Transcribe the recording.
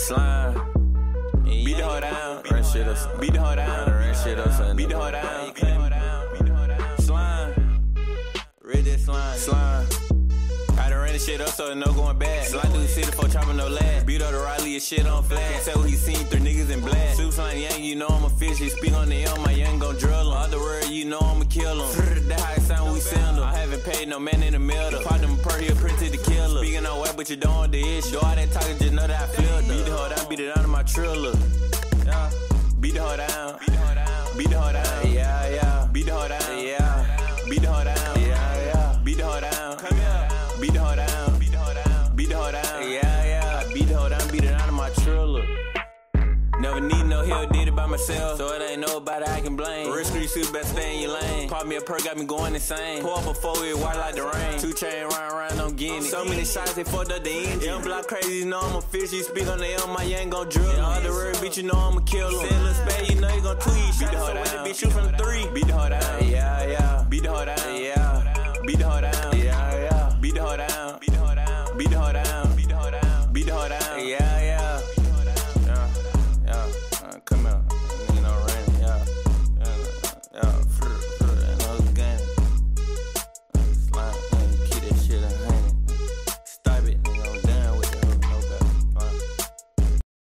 Slime. Beat the hoe down. Run shit up. Beat the hoe down. Run shit up, son. Beat the hoe down. Slime. Read that slime. Slime. I done ran this shit up, so no going back. Slide through the city for chopping no lag. Beat up the Riley and shit on flat. Can't say what he seen, 3 niggas in black. Soup slime young, you know I'm a fish. He speak on the young, my young gon' drill him. Other word, you know I'ma kill him. That how it sound, we send him. I haven't paid no man in the middle. Pop them per here, printed the killer. Speaking on web, but you don't want the issue. Do all that talking, just know that I flipped her. Beat the hoe down, beat it down to my triller. Yeah. Beat the hoe down. Beat the hoe down. Yeah, yeah. Beat the hoe down. Yeah. Beat the hoe down. Yeah, yeah. Beat the hoe down. Come here. Beat the hoe down. Beat the hoe down. Beat the hoe down. Yeah, yeah. I beat the hoe down, beat it down to my triller. Never need no help, did it by myself. So it ain't nobody I can blame. Real street suit, best stay in your lane. Pop me a perk, got me going insane. Pull up a 4-wheel, white like the rain. 2 chain, round, I'm getting it. So many shots, they fucked up the engine. Young block crazy, you know I'm a fish. You speak on the L, my young gon' drill. And all the word, bitch, you know I'ma kill him. Say, little spade, you know you gon' tweet. Beat the hoe down. Bitch, shoot from 3. Beat the hoe down.